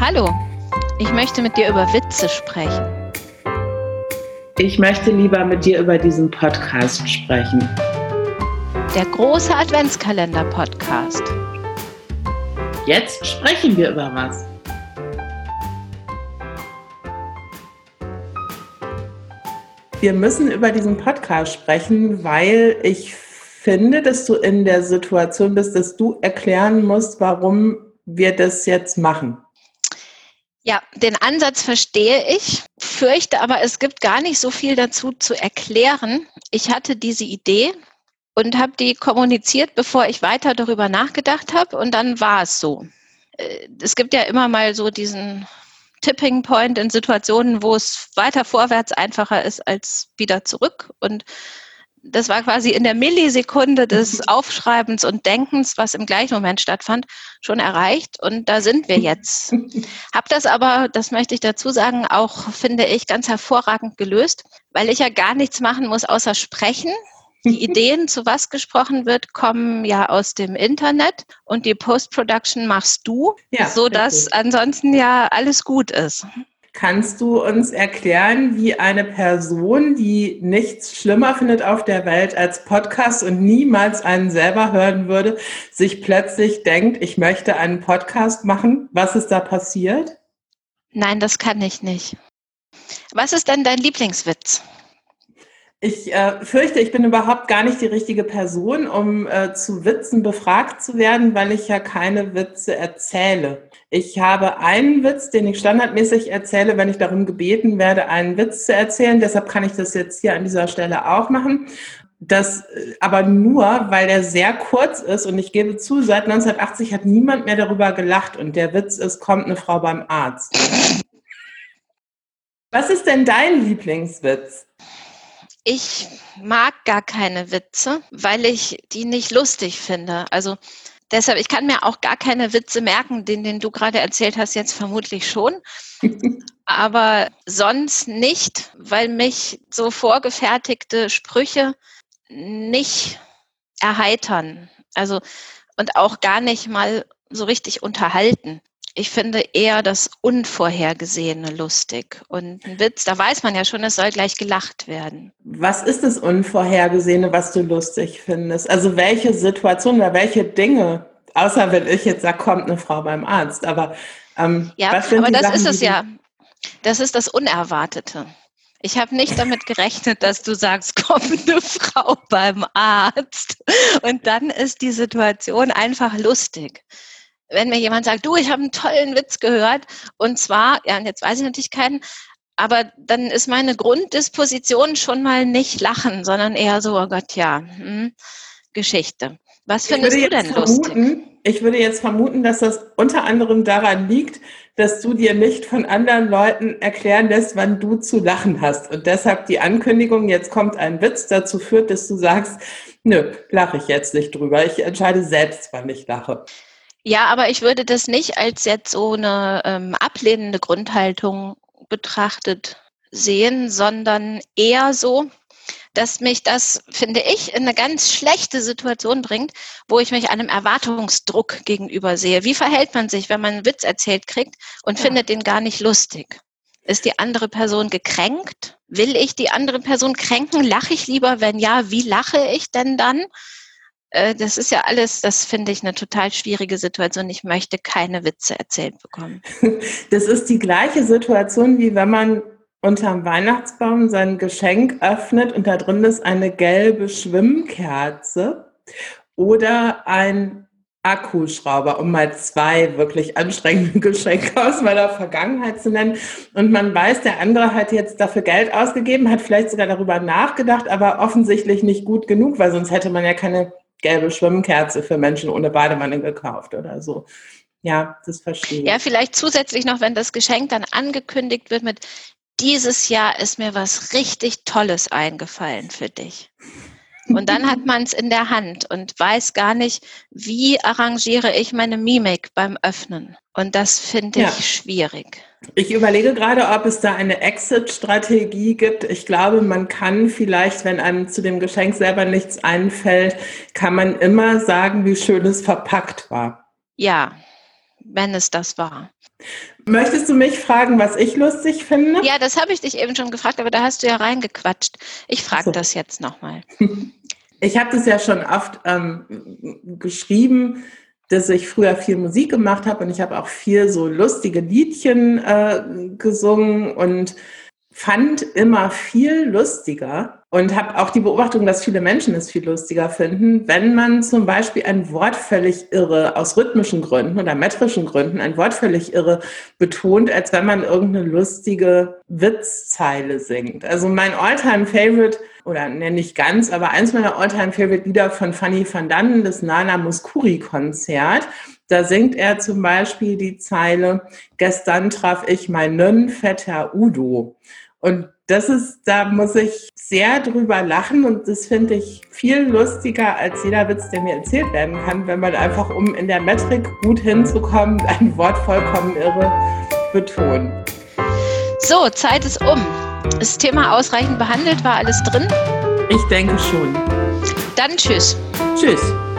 Hallo, ich möchte mit dir über Witze sprechen. Ich möchte lieber mit dir über diesen Podcast sprechen. Der große Adventskalender-Podcast. Jetzt sprechen wir über was. Wir müssen über diesen Podcast sprechen, weil ich finde, dass du in der Situation bist, dass du erklären musst, warum wir das jetzt machen. Ja, den Ansatz verstehe ich, fürchte aber, es gibt gar nicht so viel dazu zu erklären. Ich hatte diese Idee und habe die kommuniziert, bevor ich weiter darüber nachgedacht habe, und dann war es so. Es gibt ja immer mal so diesen Tipping Point in Situationen, wo es weiter vorwärts einfacher ist als wieder zurück, und das war quasi in der Millisekunde des Aufschreibens und Denkens, was im gleichen Moment stattfand, schon erreicht. Und da sind wir jetzt. Hab das aber, das möchte ich dazu sagen, auch, finde ich, ganz hervorragend gelöst, weil ich ja gar nichts machen muss, außer sprechen. Die Ideen, zu was gesprochen wird, kommen ja aus dem Internet, und die Post-Production machst du, ja, sodass ansonsten ja alles gut ist. Kannst du uns erklären, wie eine Person, die nichts schlimmer findet auf der Welt als Podcast und niemals einen selber hören würde, sich plötzlich denkt, ich möchte einen Podcast machen? Was ist da passiert? Nein, das kann ich nicht. Was ist denn dein Lieblingswitz? Ich fürchte, ich bin überhaupt gar nicht die richtige Person, um zu Witzen befragt zu werden, weil ich ja keine Witze erzähle. Ich habe einen Witz, den ich standardmäßig erzähle, wenn ich darum gebeten werde, einen Witz zu erzählen. Deshalb kann ich das jetzt hier an dieser Stelle auch machen. Das aber nur, weil der sehr kurz ist, und ich gebe zu, seit 1980 hat niemand mehr darüber gelacht, und der Witz ist, kommt eine Frau beim Arzt. Was ist denn dein Lieblingswitz? Ich mag gar keine Witze, weil ich die nicht lustig finde. Also deshalb, ich kann mir auch gar keine Witze merken, den du gerade erzählt hast, jetzt vermutlich schon. Aber sonst nicht, weil mich so vorgefertigte Sprüche nicht erheitern. Also, und auch gar nicht mal so richtig unterhalten. Ich finde eher das Unvorhergesehene lustig. Und ein Witz, da weiß man ja schon, es soll gleich gelacht werden. Was ist das Unvorhergesehene, was du lustig findest? Also welche Situationen oder welche Dinge, außer wenn ich jetzt sage, kommt eine Frau beim Arzt, aber ja, was sind aber die das Sachen, ist es ja. Das ist das Unerwartete. Ich habe nicht damit gerechnet, dass du sagst, kommt eine Frau beim Arzt. Und dann ist die Situation einfach lustig. Wenn mir jemand sagt, du, ich habe einen tollen Witz gehört, und zwar, ja, und jetzt weiß ich natürlich keinen, aber dann ist meine Grunddisposition schon mal nicht lachen, sondern eher so, oh Gott, ja, Geschichte. Was findest du denn lustig? Ich würde jetzt vermuten, dass das unter anderem daran liegt, dass du dir nicht von anderen Leuten erklären lässt, wann du zu lachen hast. Und deshalb die Ankündigung, jetzt kommt ein Witz, dazu führt, dass du sagst, nö, lache ich jetzt nicht drüber. Ich entscheide selbst, wann ich lache. Ja, aber ich würde das nicht als jetzt so eine ablehnende Grundhaltung betrachtet sehen, sondern eher so, dass mich das, finde ich, in eine ganz schlechte Situation bringt, wo ich mich einem Erwartungsdruck gegenüber sehe. Wie verhält man sich, wenn man einen Witz erzählt kriegt und findet den gar nicht lustig? Ist die andere Person gekränkt? Will ich die andere Person kränken? Lache ich lieber? Wenn ja, wie lache ich denn dann? Das ist ja alles, das finde ich eine total schwierige Situation. Ich möchte keine Witze erzählt bekommen. Das ist die gleiche Situation, wie wenn man unterm Weihnachtsbaum sein Geschenk öffnet und da drin ist eine gelbe Schwimmkerze oder ein Akkuschrauber, um mal 2 wirklich anstrengende Geschenke aus meiner Vergangenheit zu nennen. Und man weiß, der andere hat jetzt dafür Geld ausgegeben, hat vielleicht sogar darüber nachgedacht, aber offensichtlich nicht gut genug, weil sonst hätte man ja keine gelbe Schwimmkerze für Menschen ohne Badewanne gekauft oder so. Ja, das verstehe ich. Ja, vielleicht zusätzlich noch, wenn das Geschenk dann angekündigt wird mit: dieses Jahr ist mir was richtig Tolles eingefallen für dich. Und dann hat man es in der Hand und weiß gar nicht, wie arrangiere ich meine Mimik beim Öffnen. Und das finde ich schwierig. Ich überlege gerade, ob es da eine Exit-Strategie gibt. Ich glaube, man kann vielleicht, wenn einem zu dem Geschenk selber nichts einfällt, kann man immer sagen, wie schön es verpackt war. Ja, wenn es das war. Möchtest du mich fragen, was ich lustig finde? Ja, das habe ich dich eben schon gefragt, aber da hast du ja reingequatscht. Ich frage das jetzt nochmal. Ich habe das ja schon oft geschrieben, dass ich früher viel Musik gemacht habe und ich habe auch viel so lustige Liedchen gesungen und fand immer viel lustiger und habe auch die Beobachtung, dass viele Menschen es viel lustiger finden, wenn man zum Beispiel ein Wort völlig irre, aus rhythmischen Gründen oder metrischen Gründen, ein Wort völlig irre betont, als wenn man irgendeine lustige Witzzeile singt. Also mein All-Time-Favorite, oder nicht ganz, aber eins meiner All-Time-Favorite-Lieder von Fanny van Dannen, das Nana Mouskouri-Konzert, da singt er zum Beispiel die Zeile, gestern traf ich meinen Vetter Udo. Und da muss ich sehr drüber lachen und das finde ich viel lustiger als jeder Witz, der mir erzählt werden kann, wenn man einfach, um in der Metrik gut hinzukommen, ein Wort vollkommen irre betont. So, Zeit ist um. Das Thema ausreichend behandelt, war alles drin? Ich denke schon. Dann tschüss. Tschüss.